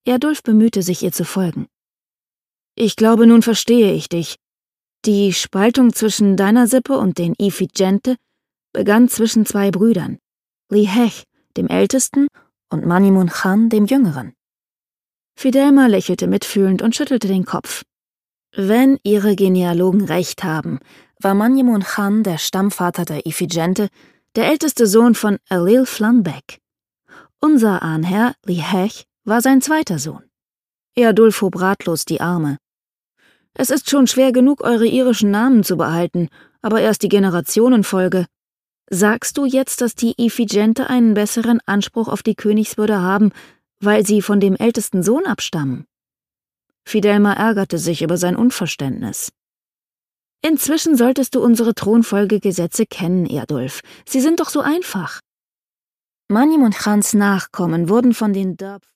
Erdulf bemühte sich, ihr zu folgen. »Ich glaube, nun verstehe ich dich. Die Spaltung zwischen deiner Sippe und den Iphigente begann zwischen zwei Brüdern, Lihech, dem Ältesten, und Manymun Khan, dem Jüngeren.« Fidelma lächelte mitfühlend und schüttelte den Kopf. Wenn ihre Genealogen recht haben, war Manymun Khan der Stammvater der Iphigente, der älteste Sohn von Elil Flanbek. Unser Ahnherr, Lihech, war sein zweiter Sohn. Erdulf hob ratlos die Arme. »Es ist schon schwer genug, eure irischen Namen zu behalten, aber erst die Generationenfolge. Sagst du jetzt, dass die Iphigente einen besseren Anspruch auf die Königswürde haben, weil sie von dem ältesten Sohn abstammen?« Fidelma ärgerte sich über sein Unverständnis. »Inzwischen solltest du unsere Thronfolgegesetze kennen, Erdulf. Sie sind doch so einfach. Manymun Khans Nachkommen wurden von den